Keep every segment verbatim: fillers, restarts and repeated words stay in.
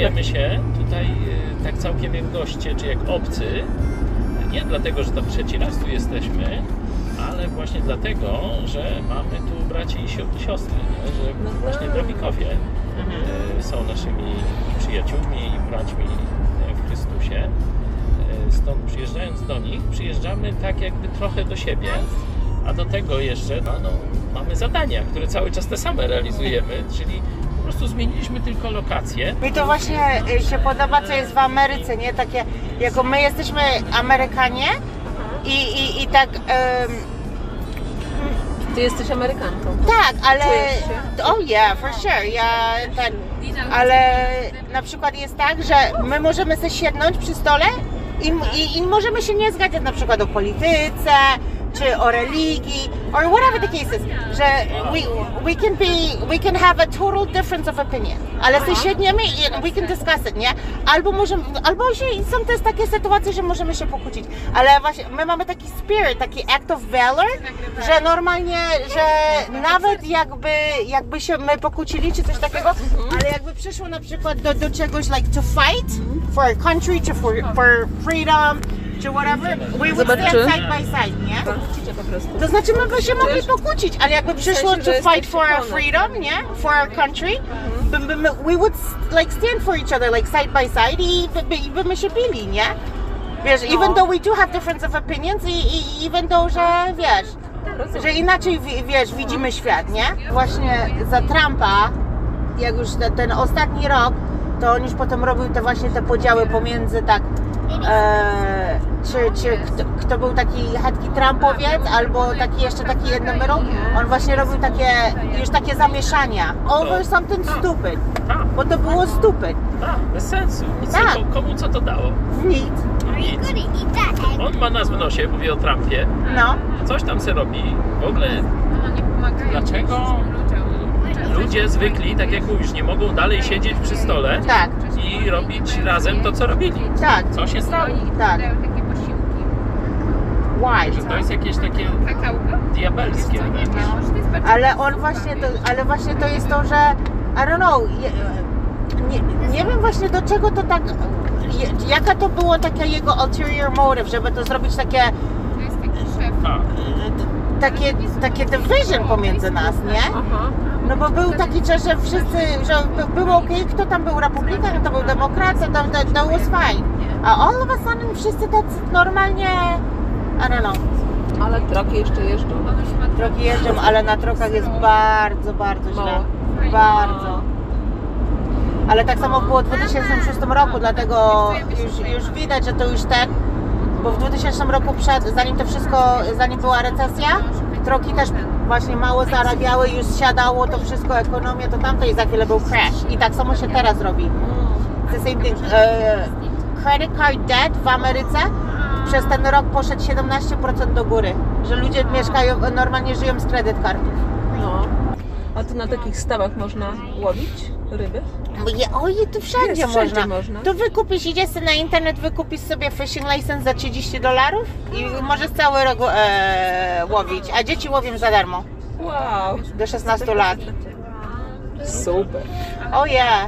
czujemy się tutaj tak całkiem jak goście, czy jak obcy. Nie dlatego, że tam trzeci raz tu jesteśmy, ale właśnie dlatego, że mamy tu braci i siostry, nie? Że właśnie Drobikowie mhm. są naszymi przyjaciółmi i braćmi w Chrystusie. Stąd przyjeżdżając do nich, przyjeżdżamy tak jakby trochę do siebie, a do tego jeszcze no, no, mamy zadania, które cały czas te same realizujemy, czyli po prostu zmieniliśmy tylko lokację. Mi to właśnie się podoba, co jest w Ameryce, nie? Takie, jako my jesteśmy Amerykanie i, i, i tak... Um, Ty jesteś Amerykanką. tak, ale... Oh yeah, for sure. Ja, ten, ale na przykład jest tak, że my możemy sobie siednąć przy stole i, i, i możemy się nie zgadzać na przykład o polityce, czy o religii, or whatever the case is, że we, we can be, we can have a total difference of opinion, ale sobie siedniemy i we can discuss it, nie? Albo możemy, albo się, są też takie sytuacje, że możemy się pokłócić, ale właśnie my mamy taki spirit, taki act of valor, że normalnie, że nawet jakby, jakby się my pokłócili, czy coś takiego, ale jakby przyszło na przykład do, do czegoś like to fight for a country, czy for, for freedom, czy whatever, we would stand side by side, nie? To znaczy my by się mogli pokłócić, ale jakby przyszło to fight for our freedom, nie? For our country, we would like stand for each other, like side by side i by my się bili, nie? Wiesz, even though we do have difference of opinions i, i even though, że wiesz, że inaczej, wiesz, widzimy świat, nie? Właśnie za Trumpa, jak już ten, ten ostatni rok, to on już potem robił te właśnie te podziały pomiędzy tak E, czy, czy kto, kto był taki chatki Trumpowiec, albo taki jeszcze taki jednomyrą, on właśnie robił takie, już takie zamieszania over something stupid, bo to było stupid. Tak, bez sensu. Nic, tak. Komu co to dało? Nic. Nic. On ma nas w nosie, mówię o Trumpie. No. Coś tam se robi. W ogóle dlaczego ludzie zwykli, tak jak mówisz, nie mogą dalej siedzieć przy stole tak. i robić razem to, co robili? Tak. Co się stało? Tak. Why? Że to jest jakieś takie diabelskie. Ale on właśnie, to, ale właśnie to jest to, że I don't know, nie, nie wiem właśnie do czego to tak, jaka to było taka jego ulterior motive, żeby to zrobić takie takie, takie division pomiędzy nas, nie? No bo był taki czas, że wszyscy, że było ok, kto tam był republikan, kto był demokrata, to, to, to was fine. A all of a sudden wszyscy tacy normalnie, I don't know. Ale troki jeszcze jeżdżą. Troki jeżdżą, ale na trokach jest bardzo, bardzo źle. Bardzo. Ale tak samo było w dwa tysiące szóstym roku, dlatego już, już widać, że to już ten, bo w dwutysięcznym roku przed, zanim to wszystko, zanim była recesja, troki też właśnie mało zarabiały, już siadało to wszystko, ekonomię, to tamto i za chwilę był crash. I tak samo się teraz robi. The same thing. Uh, credit card debt w Ameryce przez ten rok poszedł siedemnaście procent do góry, że ludzie mieszkają, normalnie żyją z kredyt kartów. No. A tu na takich stawach można łowić ryby? Oj, tu wszędzie, Jest, można. wszędzie można. Tu wykupisz, idziesz sobie na internet, wykupisz sobie fishing license za trzydzieści dolarów i możesz cały rok e, łowić, a dzieci łowią za darmo. Wow. Do szesnastu lat. Super. O yeah.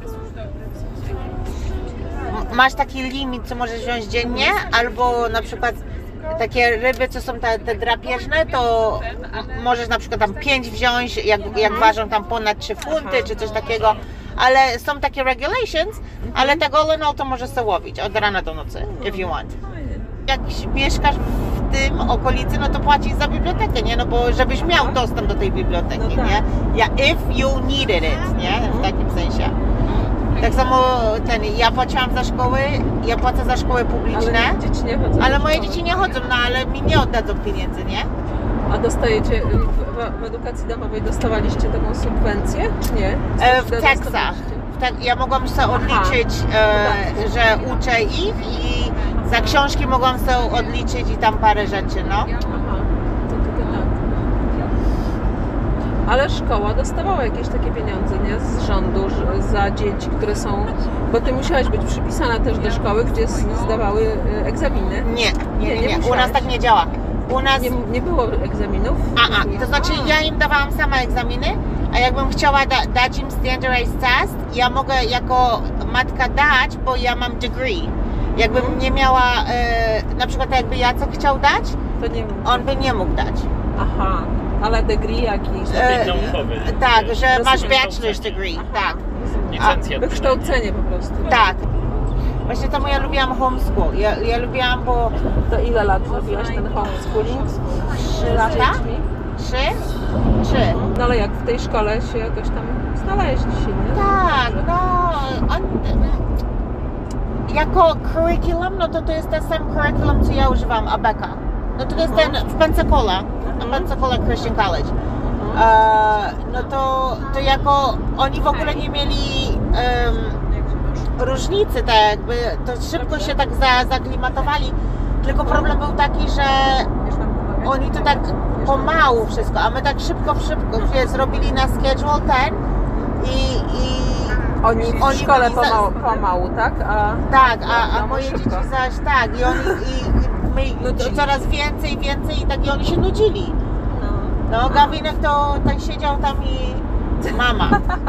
Masz taki limit, co możesz wziąć dziennie, albo na przykład takie ryby, co są te, te drapieżne, to możesz na przykład tam pięć wziąć, jak, jak ważą tam ponad trzy funty, czy coś takiego, ale są takie regulations, ale tak all in all to możesz sobie łowić od rana do nocy, if you want. Jak mieszkasz w tym okolicy, no to płacisz za bibliotekę, nie? No bo żebyś miał dostęp do tej biblioteki, nie? Ja, if you needed it, nie? W takim sensie. Tak samo ten, ja płaciłam za szkoły, ja płacę za szkoły publiczne, ale, dzieci nie chodzą ale moje dzieci nie chodzą, no ale mi nie oddadzą pieniędzy, nie? A dostajecie, w, w edukacji domowej dostawaliście taką subwencję, czy nie? E, w Teksach. Tak, ja mogłam sobie odliczyć, e, że uczę ich i za książki mogłam sobie odliczyć i tam parę rzeczy, no. Aha, to tylko tak. Ale szkoła dostawała jakieś takie pieniądze, nie? Z rządu za dzieci, które są... Bo ty musiałaś być przypisana też do szkoły, gdzie zdawały egzaminy. Nie, nie, nie, nie. U nas tak nie działa. U nas... Nie, nie było egzaminów? A, a, to znaczy ja im dawałam sama egzaminy, a jakbym chciała da, dać im standardized test, ja mogę jako matka dać, bo ja mam degree. Jakbym nie miała, e, na przykład jakby Jacek chciał dać, To nie on by nie mógł dać. Aha, ale degree jakiś. E, naukowy. Tak, że masz Rozumiem. bachelor's degree, tak. Licencjat. Wykształcenie po prostu. Tak. Właśnie temu ja lubiłam homeschool. Ja, ja lubiłam, bo To ile lat robiłaś ten homeschooling? trzy lata? Trzy? Trzy. No ale jak w tej szkole się jakoś tam znaleźliście, nie? Tak, no. On, jako curriculum, no to to jest ten sam curriculum, co ja używam, Abeka. No to jest ten w Pensacola, Pensacola Christian College. E, no to, to jako oni w ogóle nie mieli em, różnicy, tak jakby, to szybko się tak za, zaklimatowali. Tylko problem był taki, że oni to tak pomału wszystko, a my tak szybko, szybko, wie, zrobili na schedule ten i, i Oni w Oni szkole byli za- pomału, pomału, tak? A tak, a, a no, moje szybko. dzieci zaś tak i oni i, i my Nudzili. coraz więcej, więcej i tak i oni się nudzili. No, Gawinek to tak siedział tam i mama.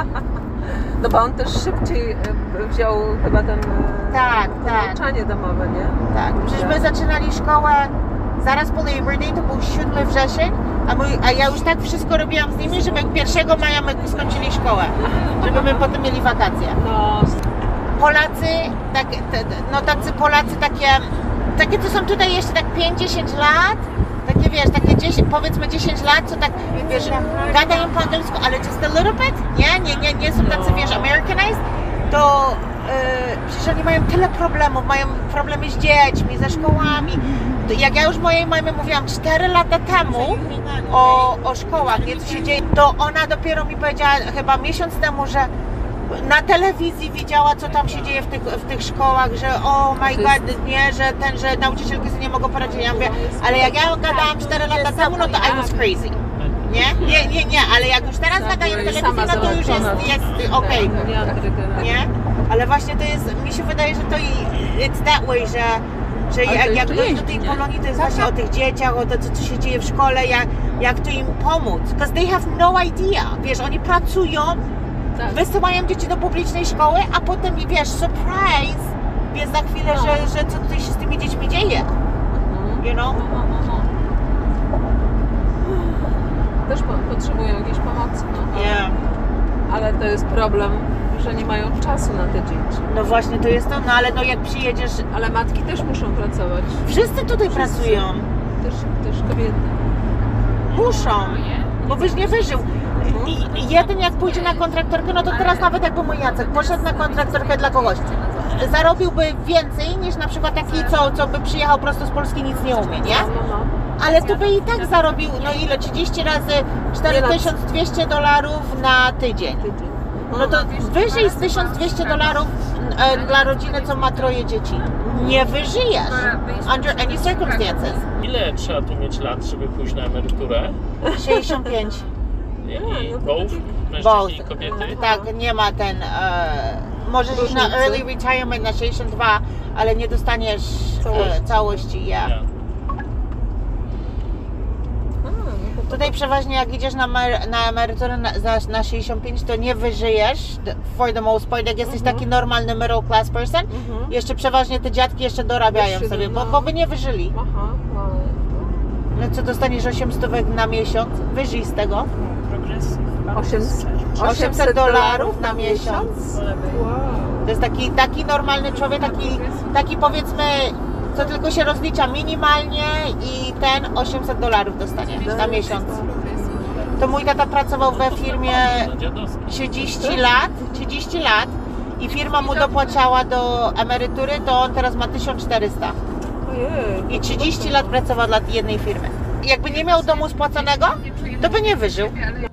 No bo on też szybciej e, wziął chyba ten e, Tak, to tak. nauczanie domowe, nie? Tak, przecież my zaczynali szkołę zaraz po Labor Day, to był siódmy wrzesień, a, mój, a ja już tak wszystko robiłam z nimi, żeby pierwszego maja my skończyli szkołę, żeby my potem mieli wakacje. No, Polacy, tak, te, no tacy Polacy takie, takie co są tutaj jeszcze tak pięć dziesięć lat, takie wiesz, takie dziesięć, powiedzmy dziesięć lat, co tak, wiesz, gadają po angielsku, ale just a little bit, nie, nie, nie, nie są tacy, wiesz, Americanized, to yy, przecież oni mają tyle problemów, mają problemy z dziećmi, ze szkołami. Jak ja już mojej mamie mówiłam cztery lata temu o, o szkołach, nie, co się dzieje, to ona dopiero mi powiedziała chyba miesiąc temu, że na telewizji widziała, co tam się dzieje w tych, w tych szkołach, że oh my god, nie, że ten, że nauczycielki sobie nie mogą poradzić. Ja mówię, ale jak ja gadałam cztery lata temu, no to I was crazy. Nie? Nie, nie, nie, ale jak już teraz gadają w telewizji, no to już jest, jest okej. Nie? Ale właśnie to jest, mi się wydaje, że to i it's that way, że, że Ale to jak, jak jeszcze dojść do jeździ, tej nie? Polonii, to jest właśnie o tych dzieciach, o to, co, co się dzieje w szkole, jak, jak to im pomóc. Because they have no idea. Wiesz, oni pracują, Tak. wysyłają dzieci do publicznej szkoły, a potem, wiesz, surprise, wiesz za chwilę, No. że, że co tutaj się z tymi dziećmi dzieje. You know? Też po, potrzebują jakiejś pomocy, no. ale, Yeah. ale to jest problem, że nie mają czasu na te dzieci. No właśnie, to jest to, no ale no jak przyjedziesz, Ale matki też muszą pracować. wszyscy tutaj pracują. Też, też kobiety. Muszą, bo byś nie wyżył. I jeden jak pójdzie na kontraktorkę, no to teraz nawet jakby mój Jacek poszedł na kontraktorkę dla kogoś, zarobiłby więcej niż na przykład taki, co, co by przyjechał prosto z Polski, nic nie umie, nie? No, no. Ale tu by i tak zarobił, no ile, trzydzieści razy cztery tysiące dwieście dolarów na tydzień. Tydzień. No to wyżej z tysiąc dwieście dolarów e, dla rodziny, co ma troje dzieci. Nie wyżyjesz under any circumstances. Ile trzeba tu mieć lat, żeby pójść na emeryturę? sześćdziesiąt pięć. I, no i to both? Both. Mężczyźni i kobiety? Tak, nie ma ten. E, możesz iść na Różnicy. early retirement na sześćdziesiąt dwa, ale nie dostaniesz Całości. e, całości. Yeah. Ja. A, no to Tutaj przeważnie jak idziesz na, emer- na emeryturę na, za- na sześćdziesiąt pięć, to nie wyżyjesz for the most part, jak jesteś taki normalny middle class person. Mhm. Jeszcze przeważnie te dziadki jeszcze dorabiają Jeszcze sobie, bo, no. bo by nie wyżyli. Aha, no. No co, dostaniesz osiem stówek na miesiąc? Wyżyj z tego. osiemset osiemset dolarów na miesiąc. Wow. To jest taki, taki normalny człowiek, taki, taki powiedzmy, co tylko się rozlicza minimalnie i ten osiemset dolarów dostanie na miesiąc. To mój tata pracował we firmie Na dziadowskie. trzydzieści lat, trzydzieści lat i firma mu dopłacała do emerytury, to on teraz ma tysiąc czterysta. Ojej. I trzydzieści lat pracował dla jednej firmy. Jakby nie miał domu spłaconego, to by nie wyżył.